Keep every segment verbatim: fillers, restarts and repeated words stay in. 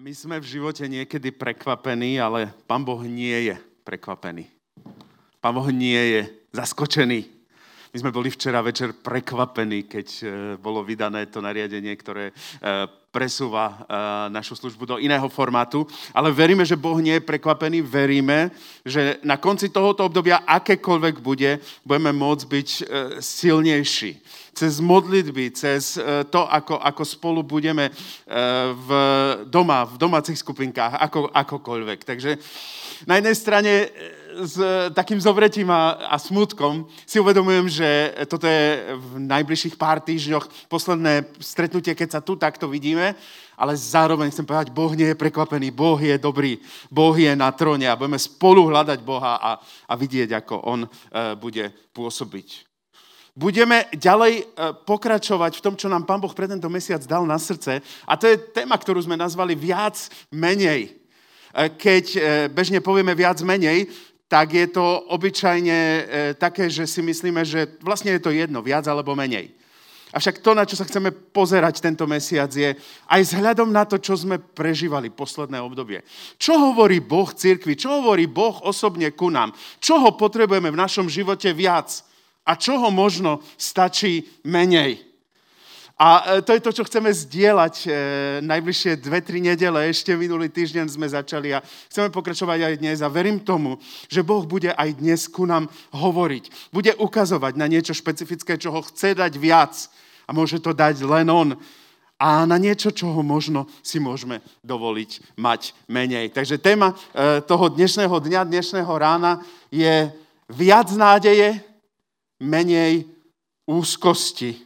My sme v živote niekedy prekvapení, ale Pán Boh nie je prekvapený. Pán Boh nie je zaskočený. My sme boli včera večer prekvapení, keď bolo vydané to nariadenie, ktoré presúva našu službu do iného formátu. Ale veríme, že Boh nie je prekvapený. Veríme, že na konci tohoto obdobia, akékoľvek bude, budeme môcť byť silnejší. Cez modlitby, cez to, ako, ako spolu budeme v doma, v domácich skupinkách, ako, akokoľvek. Takže na jednej strane s takým zovretím a, a smutkom si uvedomujem, že toto je v najbližších pár týždňoch posledné stretnutie, keď sa tu takto vidíme, ale zároveň chcem povedať, Boh nie je prekvapený, Boh je dobrý, Boh je na tróne a budeme spolu hľadať Boha a, a vidieť, ako On e, bude pôsobiť. Budeme ďalej pokračovať v tom, čo nám Pán Boh pre tento mesiac dal na srdce. A to je téma, ktorú sme nazvali viac menej. Keď bežne povieme viac menej, tak je to obyčajne také, že si myslíme, že vlastne je to jedno, viac alebo menej. Avšak to, na čo sa chceme pozerať tento mesiac, je aj vzhľadom na to, čo sme prežívali posledné obdobie. Čo hovorí Boh cirkvi? Čo hovorí Boh osobne ku nám? Čoho potrebujeme v našom živote viac? A čoho možno stačí menej. A to je to, čo chceme zdieľať e, najbližšie dve tri nedele. Ešte minulý týždeň sme začali a chceme pokračovať aj dnes. A verím tomu, že Boh bude aj dnes ku nám hovoriť. Bude ukazovať na niečo špecifické, čo ho chce dať viac. A môže to dať len on. A na niečo, čoho možno si môžeme dovoliť mať menej. Takže téma e, toho dnešného dňa, dnešného rána je viac nádeje, menej úzkosti.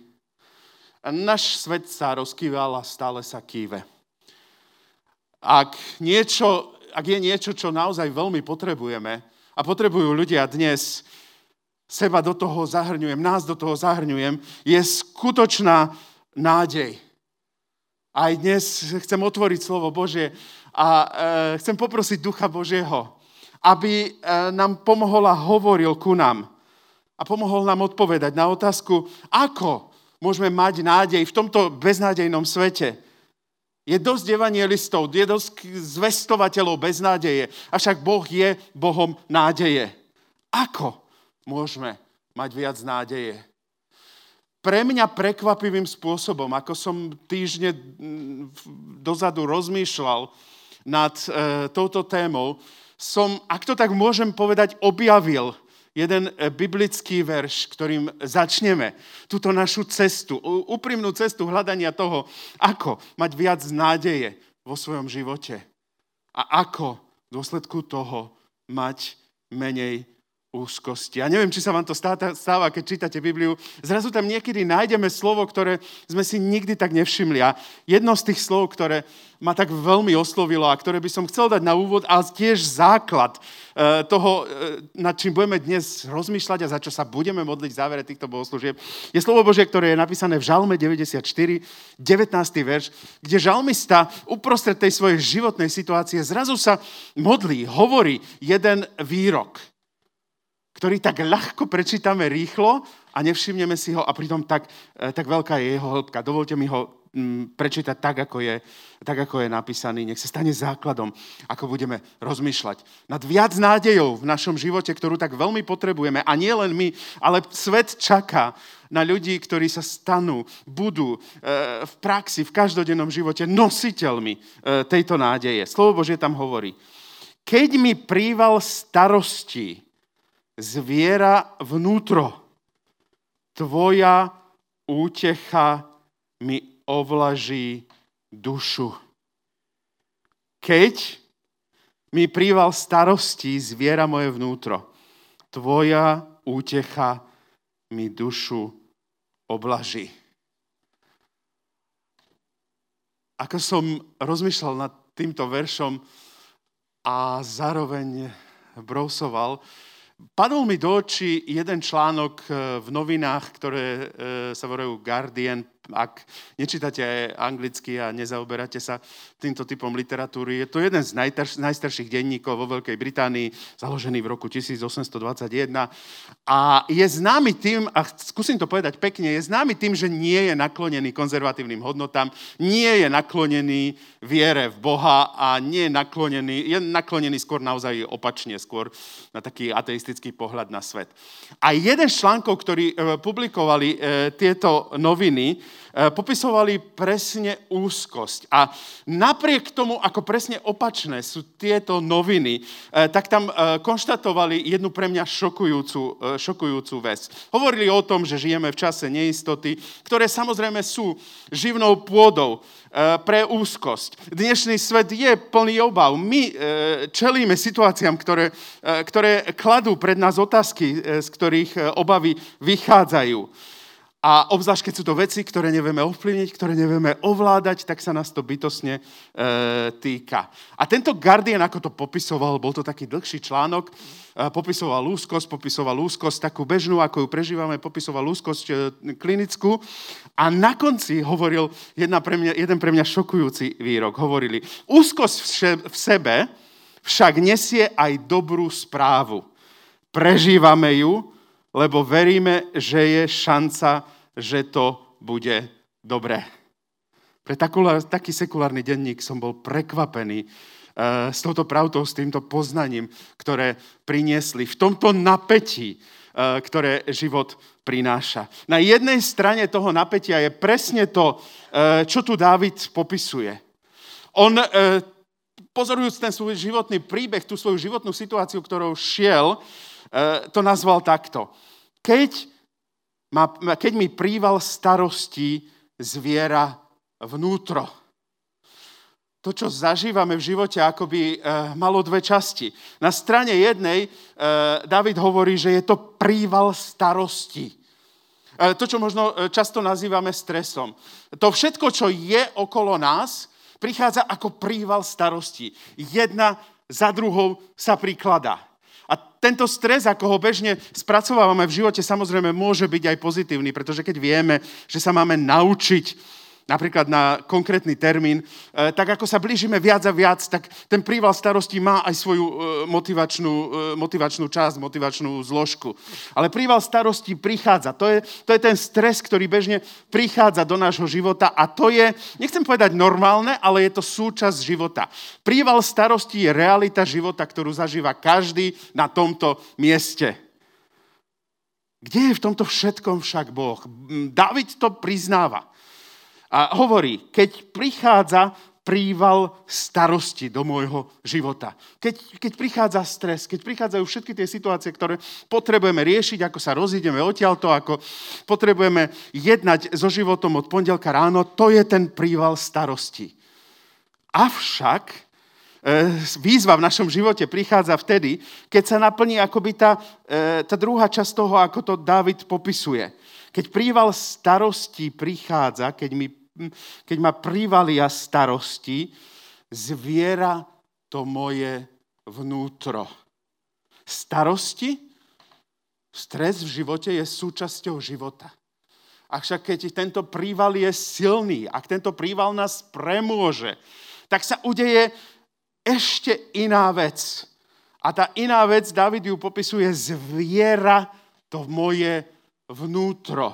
Náš svet sa rozkýval a stále sa kýve. Ak, niečo, ak je niečo, čo naozaj veľmi potrebujeme a potrebujú ľudia dnes, seba do toho zahrňujem, nás do toho zahrňujem, je skutočná nádej. Aj dnes chcem otvoriť slovo Božie a e, chcem poprosiť Ducha Božieho, aby e, nám pomohol a hovoril ku nám. A pomohol nám odpovedať na otázku, ako môžeme mať nádej v tomto beznádejnom svete. Je dosť evanjelistov, je dosť zvestovateľov bez nádeje, avšak Boh je Bohom nádeje. Ako môžeme mať viac nádeje? Pre mňa prekvapivým spôsobom, ako som týždne dozadu rozmýšľal nad e, touto témou, som, ak to tak môžem povedať, objavil jeden biblický verš, ktorým začneme túto našu cestu, úprimnú cestu hľadania toho, ako mať viac nádeje vo svojom živote a ako v dôsledku toho mať menej úzkosti. Ja neviem, či sa vám to stáva, keď čítate Bibliu. Zrazu tam niekedy nájdeme slovo, ktoré sme si nikdy tak nevšimli. A jedno z tých slov, ktoré ma tak veľmi oslovilo a ktoré by som chcel dať na úvod, ale tiež základ toho, nad čím budeme dnes rozmýšľať a za čo sa budeme modliť v závere týchto bohoslúžieb, je slovo Božie, ktoré je napísané v Žalme deväťdesiatštyri, devätnásty verš, kde žalmista uprostred tej svojej životnej situácie zrazu sa modlí, hovorí jeden výrok, ktorý tak ľahko prečítame rýchlo a nevšimneme si ho a pritom tak, tak veľká je jeho hĺbka. Dovolte mi ho m, prečítať tak ako, je, tak, ako je napísaný. Nech sa stane základom, ako budeme rozmýšľať nad viac nádejou v našom živote, ktorú tak veľmi potrebujeme. A nie len my, ale svet čaká na ľudí, ktorí sa stanú, budú e, v praxi, v každodennom živote nositeľmi e, tejto nádeje. Slovo Božie tam hovorí. Keď mi príval starostí zviera vnútro, tvoja útecha mi ovlaží dušu. Keď mi príval starostí zviera moje vnútro, tvoja útecha mi dušu oblaží. Ako som rozmýšľal nad týmto veršom a zároveň brousoval, padol mi do očí jeden článok v novinách, ktoré sa volajú Guardian, ak nečítate anglicky a nezaoberáte sa týmto typom literatúry, je to jeden z najtar- najstarších denníkov vo Veľkej Británii, založený v roku tisícosemstodvadsaťjeden a je známy tým, a skúsim to povedať pekne, je známy tým, že nie je naklonený konzervatívnym hodnotám, nie je naklonený viere v Boha a nie je naklonený, je naklonený skôr naozaj opačne, skôr na taký ateistický pohľad na svet. A jeden z článkov, ktorý e, publikovali e, tieto noviny, e, popisovali presne úzkosť. A napriek tomu, ako presne opačné sú tieto noviny, e, tak tam e, konštatovali jednu pre mňa šokujúcu, e, šokujúcu vec. Hovorili o tom, že žijeme v čase neistoty, ktoré samozrejme sú živnou pôdou pre úzkosť. Dnešný svet je plný obav. My čelíme situáciám, ktoré, ktoré kladú pred nás otázky, z ktorých obavy vychádzajú. A obzvlášť, keď sú to veci, ktoré nevieme ovplyvniť, ktoré nevieme ovládať, tak sa nás to bytostne e, týka. A tento Guardian, ako to popisoval, bol to taký dlhší článok, e, popisoval úzkosť, popisoval úzkosť takú bežnú, ako ju prežívame, popisoval úzkosť e, klinickú a na konci hovoril jedna pre mňa, jeden pre mňa šokujúci výrok. Hovorili, úzkosť v sebe však nesie aj dobrú správu. Prežívame ju, lebo veríme, že je šanca, že to bude dobré. Pre taký sekulárny denník som bol prekvapený uh, s touto pravdou, s týmto poznaním, ktoré priniesli v tomto napätí, uh, ktoré život prináša. Na jednej strane toho napätia je presne to, uh, čo tu Dávid popisuje. On, uh, pozorujúc ten svoj životný príbeh, tú svoju životnú situáciu, ktorou šiel, to nazval takto. Keď, ma, keď mi príval starosti zviera vnútro. To, čo zažívame v živote, akoby e, malo dve časti. Na strane jednej e, Dávid hovorí, že je to príval starosti. E, to, čo možno často nazývame stresom. To všetko, čo je okolo nás, prichádza ako príval starosti. Jedna za druhou sa prikladá. A tento stres, ako ho bežne spracovávame v živote, samozrejme môže byť aj pozitívny, pretože keď vieme, že sa máme naučiť napríklad na konkrétny termín, tak ako sa blížime viac a viac, tak ten príval starosti má aj svoju motivačnú, motivačnú časť, motivačnú zložku. Ale príval starosti prichádza. To je, to je ten stres, ktorý bežne prichádza do nášho života a to je, nechcem povedať normálne, ale je to súčasť života. Príval starosti je realita života, ktorú zažíva každý na tomto mieste. Kde je v tomto všetkom však Boh? Dávid to priznáva. A hovorí, keď prichádza príval starosti do môjho života, keď, keď prichádza stres, keď prichádzajú všetky tie situácie, ktoré potrebujeme riešiť, ako sa rozídeme odtiaľto, ako potrebujeme jednať so životom od pondelka ráno, to je ten príval starosti. Avšak e, výzva v našom živote prichádza vtedy, keď sa naplní akoby tá, e, tá druhá časť toho, ako to Dávid popisuje. Keď príval starosti prichádza, keď mi keď ma privalia starosti, zviera to moje vnútro. Starosti, stres v živote je súčasťou života. Avšak keď tento príval je silný, ak tento príval nás premôže, tak sa udeje ešte iná vec. A tá iná vec, Dávid ju popisuje, zviera to moje vnútro.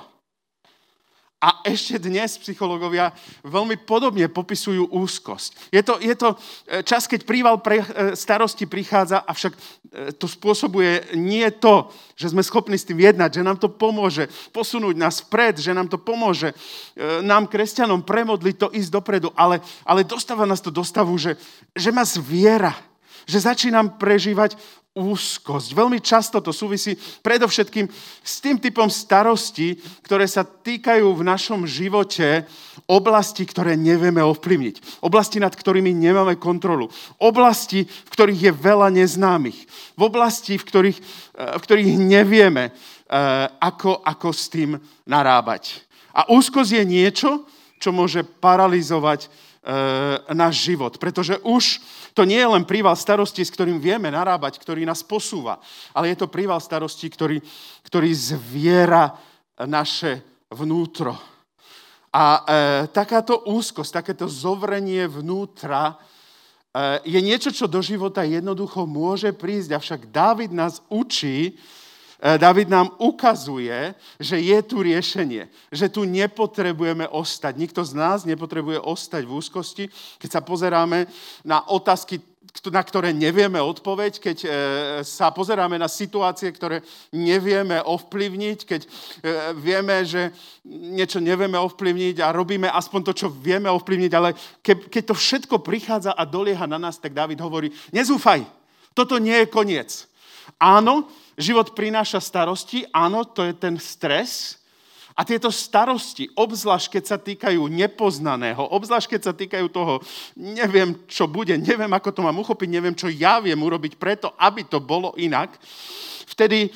A ešte dnes psychológovia veľmi podobne popisujú úzkosť. Je to, je to čas, keď príval pre starosti prichádza, avšak to spôsobuje nie to, že sme schopní s tým jednať, že nám to pomôže posunúť nás vpred, že nám to pomôže nám, kresťanom, premodliť to, ísť dopredu, ale, ale dostáva nás to do stavu, že, že ma zviera, že začínam prežívať úzkosť. Veľmi často to súvisí predovšetkým s tým typom starosti, ktoré sa týkajú v našom živote oblasti, ktoré nevieme ovplyvniť. Oblasti, nad ktorými nemáme kontrolu. Oblasti, v ktorých je veľa neznámych. V oblasti, v ktorých, v ktorých nevieme, ako, ako s tým narábať. A úzkosť je niečo, čo môže paralizovať náš život, pretože už to nie je len príval starosti, s ktorým vieme narábať, ktorý nás posúva, ale je to príval starosti, ktorý, ktorý zviera naše vnútro. A e, takáto úzkosť, takéto zovrenie vnútra e, je niečo, čo do života jednoducho môže prísť. Avšak Dávid nás učí, Dávid nám ukazuje, že je tu riešenie, že tu nepotrebujeme ostať. Nikto z nás nepotrebuje ostať v úzkosti. Keď sa pozeráme na otázky, na ktoré nevieme odpoveď, keď sa pozeráme na situácie, ktoré nevieme ovplyvniť, keď vieme, že niečo nevieme ovplyvniť a robíme aspoň to, čo vieme ovplyvniť, ale keď to všetko prichádza a dolieha na nás, tak Dávid hovorí, nezúfaj, toto nie je koniec. Áno, život prináša starosti, áno, to je ten stres. A tieto starosti, obzvlášť keď sa týkajú nepoznaného, obzvlášť keď sa týkajú toho, neviem, čo bude, neviem, ako to mám uchopiť, neviem, čo ja viem urobiť preto, aby to bolo inak, vtedy e,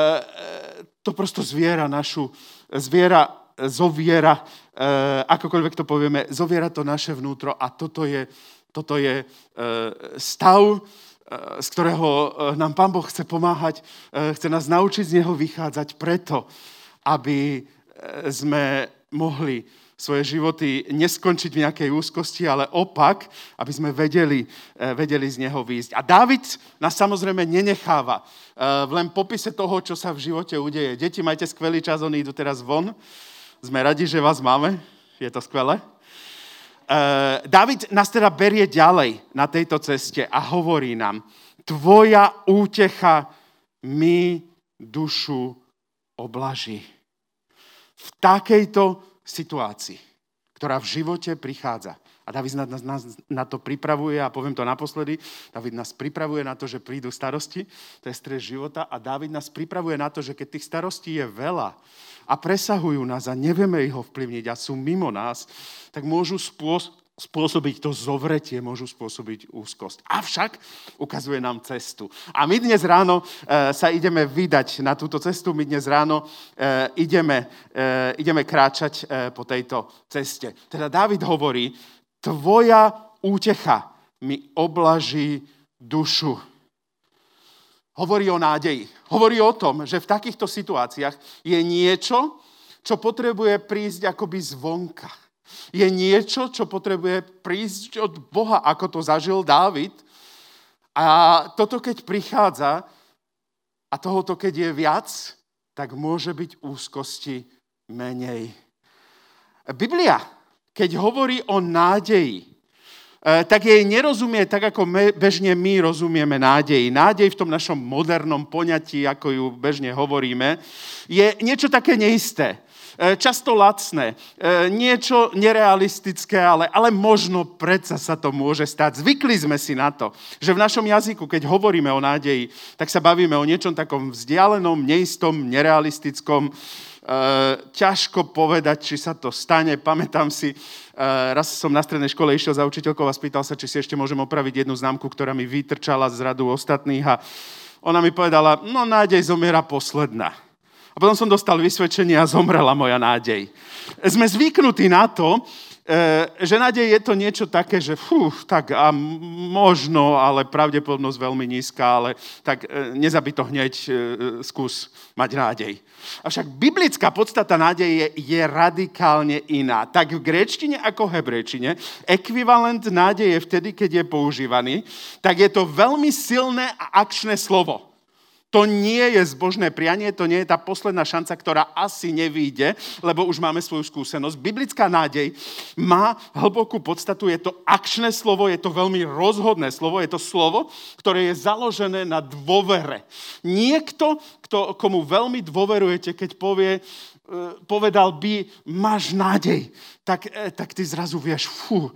to prosto zviera našu, zviera, zoviera, e, akokoľvek to povieme, zoviera to naše vnútro a toto je, toto je e, stav, z ktorého nám Pán Boh chce pomáhať, chce nás naučiť z neho vychádzať preto, aby sme mohli svoje životy neskončiť v nejakej úzkosti, ale opak, aby sme vedeli, vedeli z neho výjsť. A Dávid nás samozrejme nenecháva v len popise toho, čo sa v živote udeje. Deti, majte skvelý čas, oni idú teraz von. Sme radi, že vás máme. Je to skvelé. Uh, Dávid nás teda berie ďalej na tejto ceste a hovorí nám, tvoja útecha mi dušu oblaží. V takejto situácii, ktorá v živote prichádza. A Dávid nás, nás na to pripravuje, a poviem to naposledy, Dávid nás pripravuje na to, že prídu starosti, to je stres života, a Dávid nás pripravuje na to, že keď tých starostí je veľa a presahujú nás a nevieme ich ovplyvniť a sú mimo nás, tak môžu spôsobiť to zovretie, môžu spôsobiť úzkosť. Avšak ukazuje nám cestu. A my dnes ráno e, sa ideme vydať na túto cestu, my dnes ráno e, ideme, e, ideme kráčať e, po tejto ceste. Teda Dávid hovorí, tvoja útecha mi oblaží dušu. Hovorí o nádeji. Hovorí o tom, že v takýchto situáciách je niečo, čo potrebuje prísť akoby zvonka. Je niečo, čo potrebuje prísť od Boha, ako to zažil Dávid. A toto, keď prichádza, a tohoto, keď je viac, tak môže byť úzkosti menej. Biblia, keď hovorí o nádeji, tak jej nerozumie tak, ako bežne my rozumieme nádeji. Nádej v tom našom modernom poňatí, ako ju bežne hovoríme, je niečo také neisté. Často lacné, niečo nerealistické, ale, ale možno predsa sa to môže stať. Zvykli sme si na to, že v našom jazyku, keď hovoríme o nádeji, tak sa bavíme o niečom takom vzdialenom, neistom, nerealistickom. Ťažko povedať, či sa to stane. Pamätám si, raz som na strednej škole išiel za učiteľkou a spýtal sa, či si ešte môžem opraviť jednu známku, ktorá mi vytrčala z radu ostatných, a ona mi povedala, no nádej zomiera posledná. A potom som dostal vysvedčenie a zomrela moja nádej. Sme zvyknutí na to, že nádej je to niečo také, že fú, tak a možno, ale pravdepodobnosť veľmi nízka, ale tak nezabij to hneď, skús mať nádej. Avšak biblická podstata nádeje je radikálne iná. Tak v gréčtine ako v hebrejčine, ekvivalent nádeje vtedy, keď je používaný, tak je to veľmi silné a akčné slovo. To nie je zbožné prianie, to nie je tá posledná šanca, ktorá asi nevyjde, lebo už máme svoju skúsenosť. Biblická nádej má hlbokú podstatu, je to akčné slovo, je to veľmi rozhodné slovo, je to slovo, ktoré je založené na dôvere. Niekto, kto, komu veľmi dôverujete, keď povie, povedal by, máš nádej, tak, tak ty zrazu vieš, fú,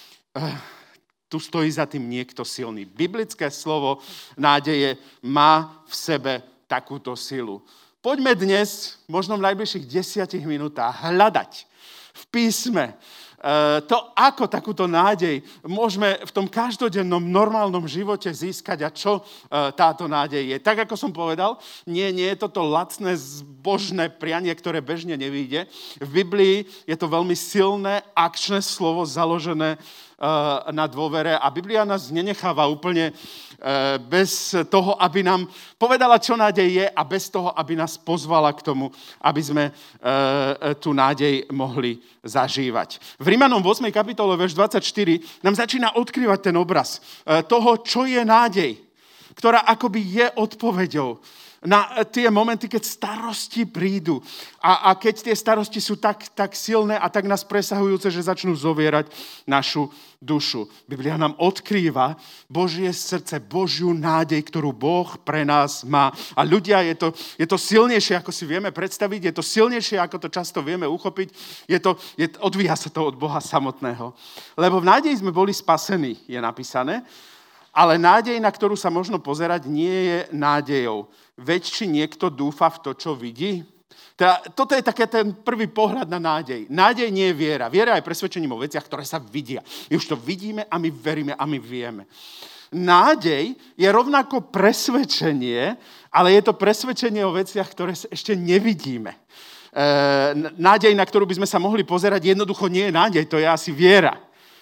tu stojí za tým niekto silný. Biblické slovo nádeje má v sebe takúto silu. Poďme dnes, možno v najbližších desiatich minútach, hľadať v písme to, ako takúto nádej môžeme v tom každodennom normálnom živote získať a čo táto nádej je. Tak, ako som povedal, nie, nie je toto lacné, zbožné prianie, ktoré bežne nevyjde. V Biblii je to veľmi silné, akčné slovo založené na dôvere a Biblia nás nenecháva úplne bez toho, aby nám povedala, čo nádej je a bez toho, aby nás pozvala k tomu, aby sme tú nádej mohli zažívať. V Rímanom ôsmej kapitole, verš dvadsaťštyri, nám začína odkrývať ten obraz toho, čo je nádej, ktorá akoby je odpoveďou na tie momenty, keď starosti prídu. A, a keď tie starosti sú tak, tak silné a tak nás presahujúce, že začnú zovierať našu dušu. Biblia nám odkrýva Božie srdce, Božiu nádej, ktorú Boh pre nás má. A ľudia, je to, je to silnejšie, ako si vieme predstaviť, je to silnejšie, ako to často vieme uchopiť. Je to, je, odvíja sa to od Boha samotného. Lebo v nádeji sme boli spasení, je napísané, ale nádej, na ktorú sa možno pozerať, nie je nádejou. Veď či niekto dúfa v to, čo vidí? Teda, toto je taký ten prvý pohľad na nádej. Nádej nie je viera. Viera je presvedčením o veciach, ktoré sa vidia. My už to vidíme a my veríme a my vieme. Nádej je rovnako presvedčenie, ale je to presvedčenie o veciach, ktoré ešte nevidíme. E, nádej, na ktorú by sme sa mohli pozerať, jednoducho nie je nádej, to je asi viera.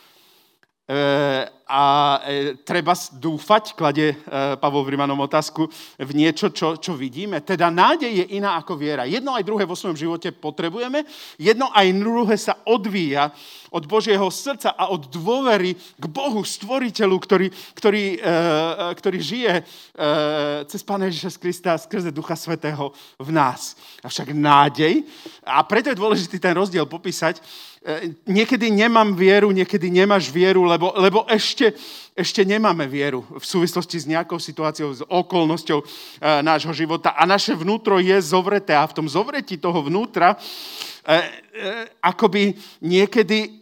E, a e, treba dúfať, kladie e, Pavol v Rímanom otázku, v niečo, čo, čo vidíme. Teda nádej je iná ako viera. Jedno aj druhé vo svojom živote potrebujeme, jedno aj druhé sa odvíja od Božieho srdca a od dôvery k Bohu, stvoriteľu, ktorý, ktorý, e, ktorý žije e, cez Pána Ježiša Krista skrze Ducha Svätého v nás. Avšak nádej, a preto je dôležitý ten rozdiel popísať, niekedy nemám vieru, niekedy nemáš vieru, lebo, lebo ešte, ešte nemáme vieru v súvislosti s nejakou situáciou, s okolnosťou e, nášho života a naše vnútro je zovreté a v tom zovretí toho vnútra e, e, akoby niekedy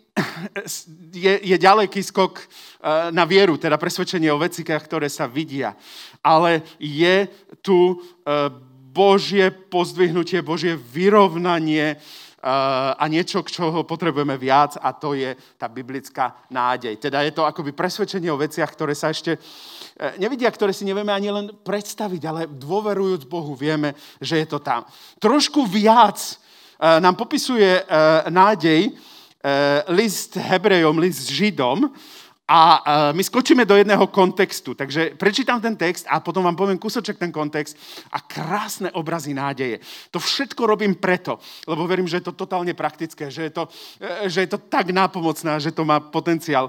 je, je ďaleký skok e, na vieru, teda presvedčenie o vecikách, ktoré sa vidia. Ale je tu e, Božie pozdvihnutie, Božie vyrovnanie a niečo, k čoho potrebujeme viac, a to je tá biblická nádej. Teda je to akoby presvedčenie o veciach, ktoré sa ešte nevidia, ktoré si nevieme ani len predstaviť, ale dôverujúc Bohu vieme, že je to tam. Trošku viac nám popisuje nádej list Hebrejom, list Židom, a my skočíme do jedného kontextu, takže prečítam ten text a potom vám poviem kúsoček ten kontext a krásne obrazy nádeje. To všetko robím preto, lebo verím, že je to totálne praktické, že je to, že je to tak nápomocné, že to má potenciál e,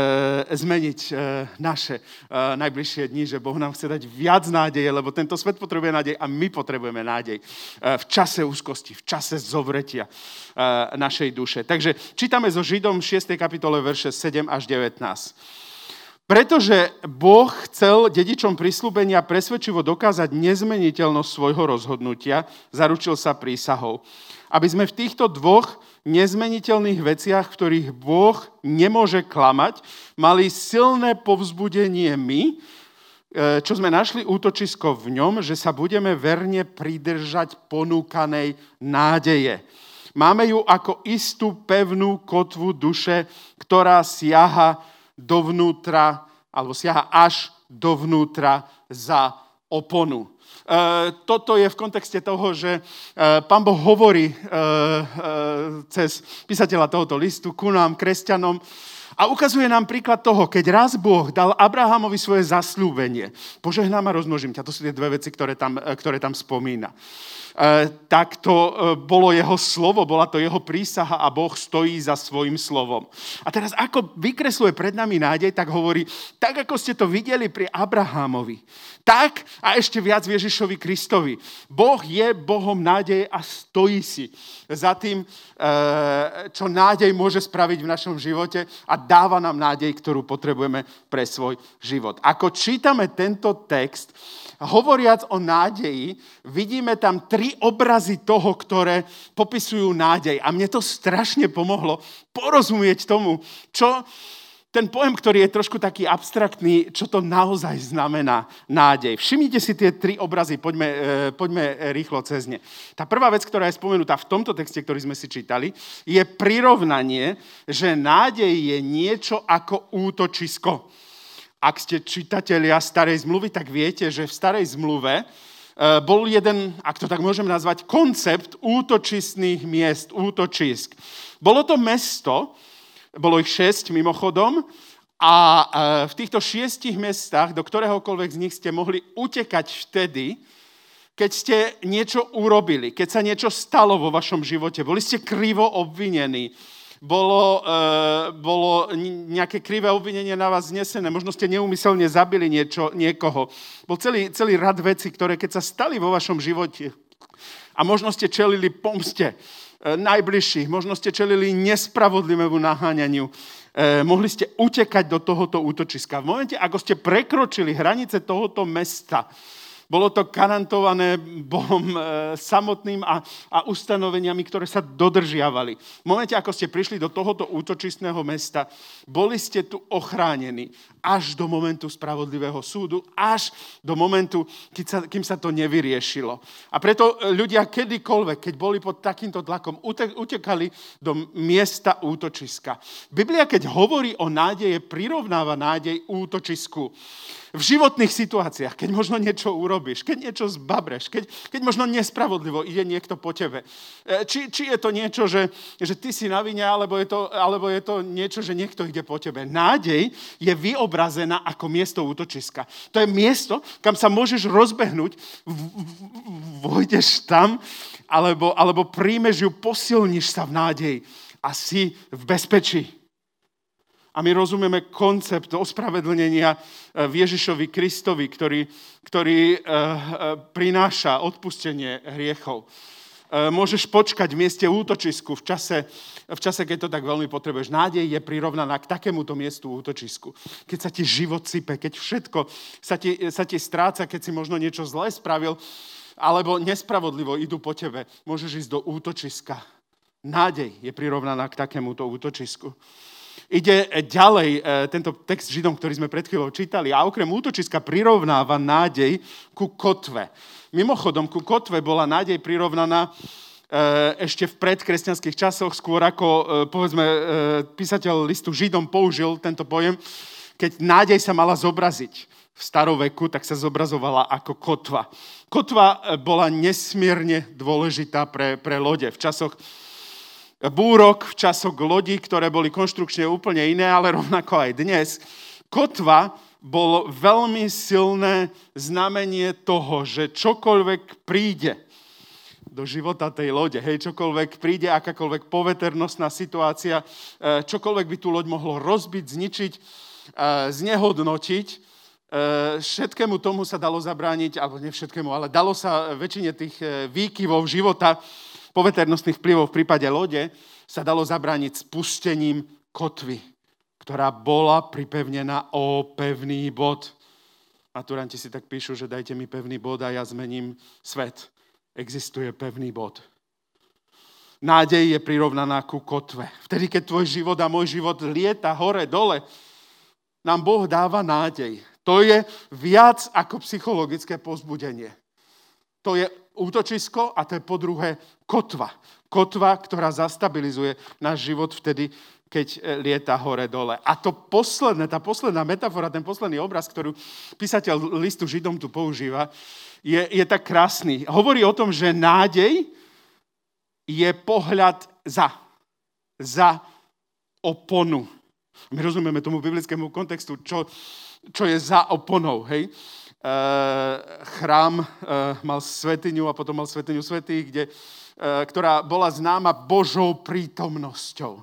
zmeniť e, naše e, najbližšie dni, že Boh nám chce dať viac nádeje, lebo tento svet potrebuje nádej a my potrebujeme nádej e, v čase úzkosti, v čase zovretia e, našej duše. Takže čítame zo Židom šiestej kapitole verše sedem až devätnásť. Pretože Boh chcel dedičom prisľúbenia presvedčivo dokázať nezmeniteľnosť svojho rozhodnutia, zaručil sa prísahou. Aby sme v týchto dvoch nezmeniteľných veciach, v ktorých Boh nemôže klamať, mali silné povzbudenie my, čo sme našli útočisko v ňom, že sa budeme verne pridržať ponúkanej nádeje. Máme ju ako istú pevnú kotvu duše, ktorá siaha dovnútra, alebo siaha až dovnútra za oponu. E, toto je v kontexte toho, že e, Pán Boh hovorí e, e, cez písateľa tohoto listu ku nám, kresťanom, a ukazuje nám príklad toho, keď raz Boh dal Abrahamovi svoje zasľúbenie. Požehnám a rozmnožím ťa. To sú tie dve veci, ktoré tam, ktoré tam spomína. E, tak to e, bolo jeho slovo, bola to jeho prísaha a Boh stojí za svojím slovom. A teraz ako vykresluje pred nami nádej, tak hovorí, tak ako ste to videli pri Abrahamovi, tak a ešte viac v Ježišovi Kristovi. Boh je Bohom nádeje a stojí si za tým, e, čo nádej môže spraviť v našom živote a dáva nám nádej, ktorú potrebujeme pre svoj život. Ako čítame tento text, hovoriac o nádeji, vidíme tam tri obrazy toho, ktoré popisujú nádej. A mne to strašne pomohlo porozumieť tomu, čo ten pojem, ktorý je trošku taký abstraktný, čo to naozaj znamená nádej. Všimnite si tie tri obrazy, poďme, poďme rýchlo cez ne. Tá prvá vec, ktorá je spomenutá v tomto texte, ktorý sme si čítali, je prirovnanie, že nádej je niečo ako útočisko. Ak ste čitatelia starej zmluvy, tak viete, že v starej zmluve bol jeden, ak to tak môžem nazvať, koncept útočistných miest, útočisk. Bolo to mesto, bolo ich šesť mimochodom, a v týchto šiestich mestách, do ktoréhokoľvek z nich ste mohli utekať vtedy, keď ste niečo urobili, keď sa niečo stalo vo vašom živote, boli ste krivo obvinení, bolo, e, bolo nejaké krivé obvinenie na vás znesené, možno ste neúmyselne zabili niečo, niekoho. Bol celý, celý rad vecí, ktoré keď sa stali vo vašom živote a možno ste čelili pomste e, najbližších, možno ste čelili nespravodlivému naháňaniu, e, mohli ste utekať do tohoto útočiska. V momente, ako ste prekročili hranice tohoto mesta, bolo to garantované Bohom e, samotným a, a ustanoveniami, ktoré sa dodržiavali. V momente, ako ste prišli do tohoto útočistného mesta, boli ste tu ochránení až do momentu spravodlivého súdu, až do momentu, keď sa, kým sa to nevyriešilo. A preto ľudia kedykoľvek, keď boli pod takýmto tlakom, utekali do miesta útočiska. Biblia, keď hovorí o nádeje, prirovnáva nádej útočisku. V životných situáciách, keď možno niečo urobíš, keď niečo zbabreš, keď, keď možno nespravodlivo ide niekto po tebe. Či, či je to niečo, že, že ty si na vine, alebo je, to, alebo je to niečo, že niekto ide po tebe. Nádej je vyobrazená ako miesto útočiska. To je miesto, kam sa môžeš rozbehnúť, vojdeš tam, alebo, alebo príjmeš ju, posilníš sa v nádeji a si v bezpečí. A my rozumieme koncept ospravedlnenia v Ježišovi Kristovi, ktorý, ktorý prináša odpustenie hriechov. Môžeš počkať v mieste útočisku v čase, v čase, keď to tak veľmi potrebuješ. Nádej je prirovnaná k takémuto miestu útočisku. Keď sa ti život sype, keď všetko sa ti, sa ti stráca, keď si možno niečo zlé spravil, alebo nespravodlivo idú po tebe, môžeš ísť do útočiska. Nádej je prirovnaná k takémuto útočisku. Ide ďalej tento text Židom, ktorý sme pred chvíľou čítali, a okrem útočiska prirovnáva nádej ku kotve. Mimochodom, ku kotve bola nádej prirovnaná ešte v predkresťanských časoch, skôr ako, povedzme, písateľ listu Židom použil tento pojem, keď nádej sa mala zobraziť v staroveku, tak sa zobrazovala ako kotva. Kotva bola nesmierne dôležitá pre, pre lode v časoch búrok, v časoch lodí, ktoré boli konštrukčne úplne iné, ale rovnako aj dnes. Kotva bolo veľmi silné znamenie toho, že čokoľvek príde do života tej lode, hej, čokoľvek príde, akákoľvek poveternostná situácia, čokoľvek by tú loď mohlo rozbiť, zničiť, znehodnotiť, všetkému tomu sa dalo zabrániť, alebo nie všetkému, ale dalo sa väčšine tých výkyvov života, poveternostných vplyvov v prípade lode, sa dalo zabrániť spustením kotvy, ktorá bola pripevnená o pevný bod. Maturanti si tak píšu, že dajte mi pevný bod a ja zmením svet. Existuje pevný bod. Nádej je prirovnaná ku kotve. Vtedy, keď tvoj život a môj život lieta hore, dole, nám Boh dáva nádej. To je viac ako psychologické povzbudenie. To je útočisko a to je po druhé kotva. Kotva, ktorá zastabilizuje náš život vtedy, keď lieta hore-dole. A to posledné, tá posledná metafora, ten posledný obraz, ktorú písateľ listu Židom tu používa, je, je tak krásny. Hovorí o tom, že nádej je pohľad za, za oponu. My rozumieme tomu biblickému kontextu, čo, čo je za oponou, hej? Uh, chrám uh, mal svätyňu a potom mal svätyňu svätých, kde, uh, ktorá bola známa Božou prítomnosťou.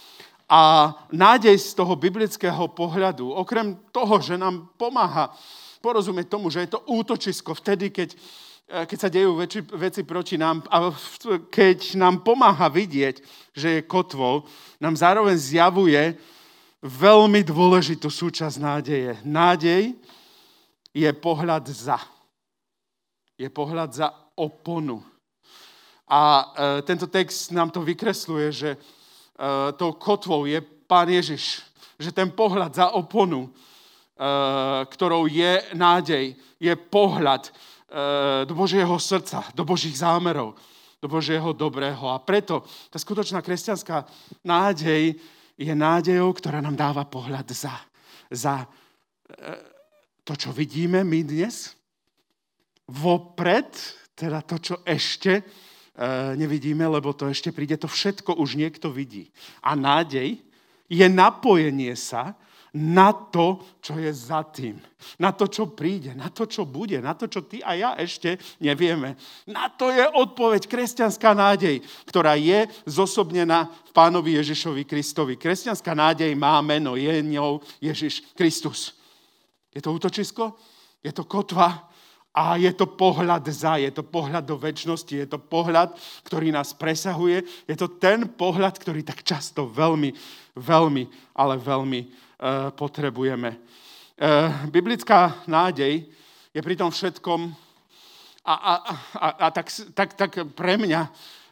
A nádej z toho biblického pohľadu, okrem toho, že nám pomáha porozumieť tomu, že je to útočisko vtedy, keď, uh, keď sa dejú veci, veci proti nám, a keď nám pomáha vidieť, že je kotvou, nám zároveň zjavuje veľmi dôležitú súčasť nádeje. Nádej je pohľad za. Je pohľad za oponu. A e, tento text nám to vykresľuje, že e, tou kotvou je Pán Ježiš. Že ten pohľad za oponu, e, ktorou je nádej, je pohľad e, do Božieho srdca, do Božích zámerov, do Božieho dobrého. A preto tá skutočná kresťanská nádej je nádejou, ktorá nám dáva pohľad za. Za e, to, čo vidíme my dnes, vopred, teda to, čo ešte e, nevidíme, lebo to ešte príde, to všetko už niekto vidí. A nádej je napojenie sa na to, čo je za tým. Na to, čo príde, na to, čo bude, na to, čo ty a ja ešte nevieme. Na to je odpoveď kresťanská nádej, ktorá je zosobnená v Pánovi Ježišovi Kristovi. Kresťanská nádej má meno, je ňou Ježiš Kristus. Je to útočisko? Je to kotva? A je to pohľad za, je to pohľad do večnosti, je to pohľad, ktorý nás presahuje. Je to ten pohľad, ktorý tak často veľmi, veľmi, ale veľmi uh, potrebujeme. Uh, biblická nádej je pri tom všetkom a, a, a, a tak, tak, tak pre mňa uh,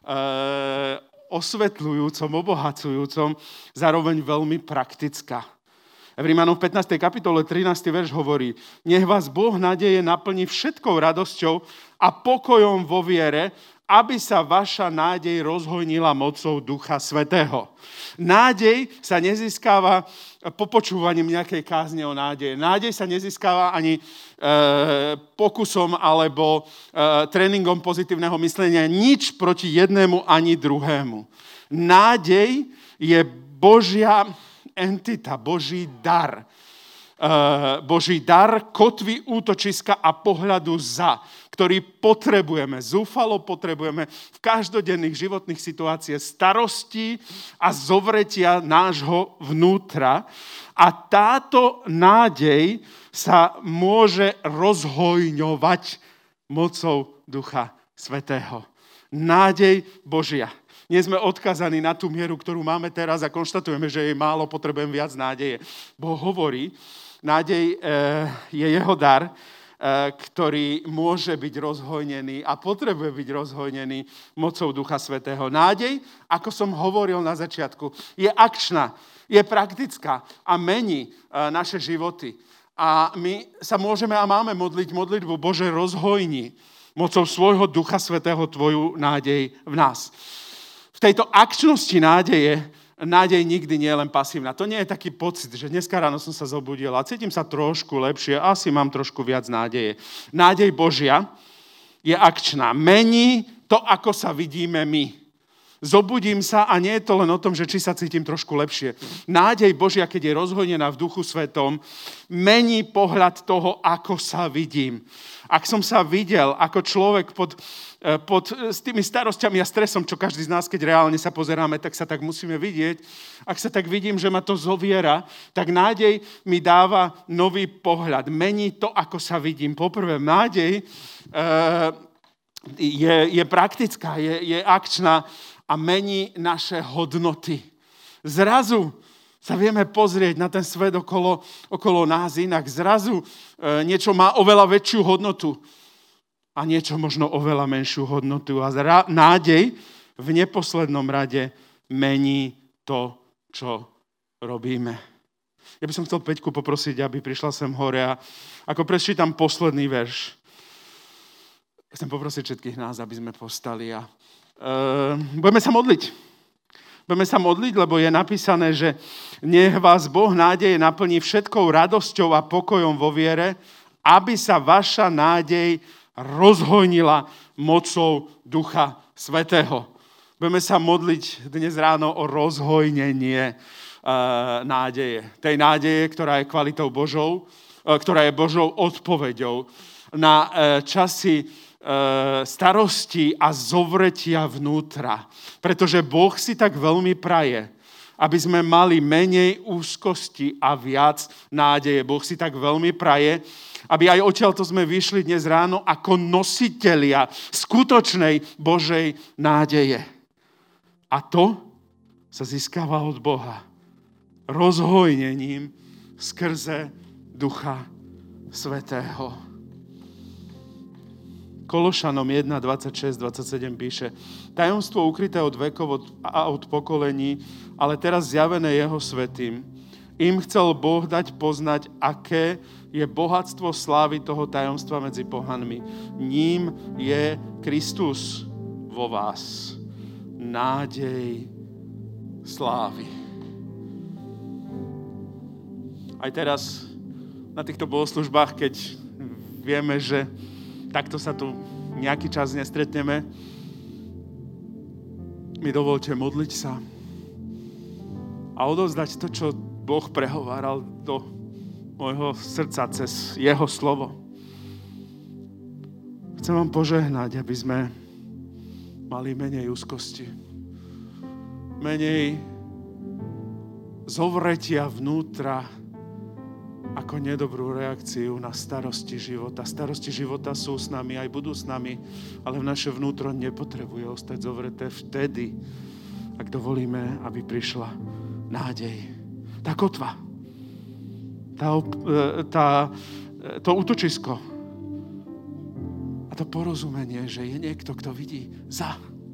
osvetľujúcom, obohacujúcom, zároveň veľmi praktická. V Rímanom pätnástej kapitole trinásty verš hovorí: nech vás Boh nádeje naplní všetkou radosťou a pokojom vo viere, aby sa vaša nádej rozhojnila mocou Ducha Svätého. Nádej sa nezískava popočúvaním nejakej kázne o nádeje. Nádej sa nezískava ani e, pokusom alebo e, tréningom pozitívneho myslenia. Nič proti jednému ani druhému. Nádej je Božia entita, Boží dar. Uh, Boží dar kotvy útočiska a pohľadu za, ktorý potrebujeme, zúfalo potrebujeme v každodenných životných situáciách, starostí a zovretia nášho vnútra. A táto nádej sa môže rozhojňovať mocou Ducha Svätého. Nádej Božia. Nie sme odkazaní na tú mieru, ktorú máme teraz a konštatujeme, že jej málo, potrebujem viac nádeje. Boh hovorí, nádej e, je jeho dar, e, ktorý môže byť rozhojnený a potrebuje byť rozhojnený mocou Ducha Svätého. Nádej, ako som hovoril na začiatku, je akčná, je praktická a mení e, naše životy. A my sa môžeme a máme modliť modlitbu: Bože, rozhojni mocou svojho Ducha Svätého tvoju nádej v nás. V tejto akčnosti nádeje, nádej nikdy nie je len pasívna. To nie je taký pocit, že dneska ráno som sa zobudil a cítim sa trošku lepšie, asi mám trošku viac nádeje. Nádej Božia je akčná. Mení to, ako sa vidíme my. Zobudím sa a nie je to len o tom, že či sa cítim trošku lepšie. Nádej Božia, keď je rozhojnená v Duchu Svätom, mení pohľad toho, ako sa vidím. Ak som sa videl ako človek pod, pod s tými starosťami a stresom, čo každý z nás, keď reálne sa pozeráme, tak sa tak musíme vidieť. Ak sa tak vidím, že ma to zoviera, tak nádej mi dáva nový pohľad. Mení to, ako sa vidím. Poprvé, nádej uh, je, je praktická, je, je akčná a mení naše hodnoty. Zrazu sa vieme pozrieť na ten svet okolo, okolo nás inak. Zrazu e, niečo má oveľa väčšiu hodnotu a niečo možno oveľa menšiu hodnotu. A zra, nádej v neposlednom rade mení to, čo robíme. Ja by som chcel Peťku poprosiť, aby prišla sem hore a ako prečítam posledný verš, chcem poprosiť všetkých nás, aby sme povstali a e, budeme sa modliť. Budeme sa modliť, lebo je napísané, že nech vás Boh nádeje naplní všetkou radosťou a pokojom vo viere, aby sa vaša nádej rozhojnila mocou Ducha Svätého. Budeme sa modliť dnes ráno o rozhojnenie uh, nádeje. Tej nádeje, ktorá je kvalitou Božou, uh, ktorá je Božou odpoveďou na uh, časy starosti a zovretia vnútra. Pretože Boh si tak veľmi praje, aby sme mali menej úzkosti a viac nádeje. Boh si tak veľmi praje, aby aj odtiaľto sme vyšli dnes ráno ako nositelia skutočnej Božej nádeje. A to sa získava od Boha rozhojnením skrze Ducha Svätého. Kološanom jeden, dvadsaťšesť, dvadsaťsedem píše: tajomstvo ukryté od vekov a od pokolení, ale teraz zjavené jeho svätým. Im chcel Boh dať poznať, aké je bohatstvo slávy toho tajomstva medzi pohanmi. Ním je Kristus vo vás. Nádej slávy. Aj teraz na týchto bohoslužbách, keď vieme, že takto sa tu nejaký čas nestretneme, mi dovolte modliť sa. a odovzdať to, čo Boh prehováral do môjho srdca cez jeho slovo. Chcem vám požehnať, aby sme mali menej úzkosti, menej zovretia vnútra ako nedobrú reakciu na starosti života. Starosti života sú s nami, aj budú s nami, ale v naše vnútro nepotrebuje ostať zovreté vtedy, ak dovolíme, aby prišla nádej. Tá kotva, tá, tá, to útočisko a to porozumenie, že je niekto, kto vidí za.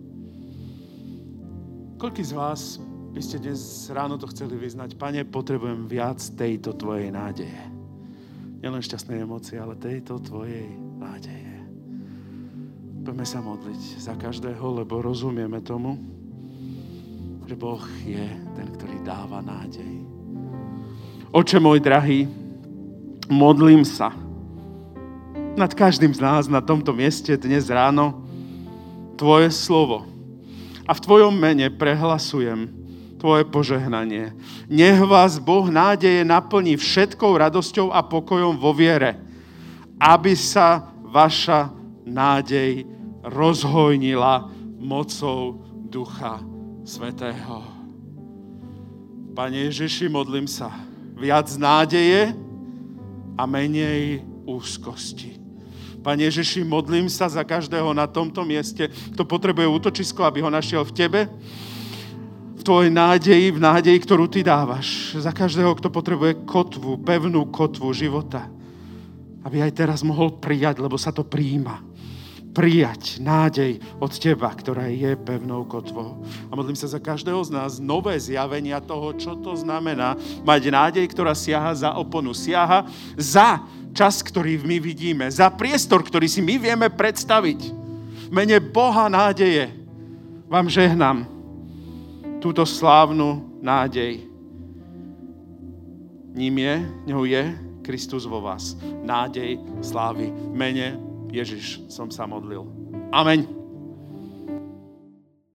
Koľký z vás by ste dnes ráno to chceli vyznať? Pane, potrebujem viac tejto tvojej nádeje. Nielen šťastné emócie, ale tejto tvojej nádeje. Poďme sa modliť za každého, lebo rozumieme tomu, že Boh je ten, ktorý dáva nádej. Oče môj drahý, modlím sa nad každým z nás na tomto mieste dnes ráno tvoje slovo. A v tvojom mene prehlasujem tvoje požehnanie. Nech vás Boh nádeje naplní všetkou radosťou a pokojom vo viere, aby sa vaša nádej rozhojnila mocou Ducha Svätého. Pane Ježiši, modlím sa viac nádeje a menej úzkosti. Pane Ježiši, modlím sa za každého na tomto mieste, kto potrebuje útočisko, aby ho našiel v tebe, v tvojej nádeji, v nádeji, ktorú ty dávaš. Za každého, kto potrebuje kotvu, pevnú kotvu života, aby aj teraz mohol prijať, lebo sa to prijíma. Prijať nádej od teba, ktorá je pevnou kotvou. A modlím sa za každého z nás nové zjavenia toho, čo to znamená mať nádej, ktorá siaha za oponu, siaha za čas, ktorý my vidíme, za priestor, ktorý si my vieme predstaviť. V mene Boha nádeje vám žehnám túto slávnu nádej. Ním je, ňou je Kristus vo vás. Nádej slávy. V mene Ježiš som sa modlil. Ameň.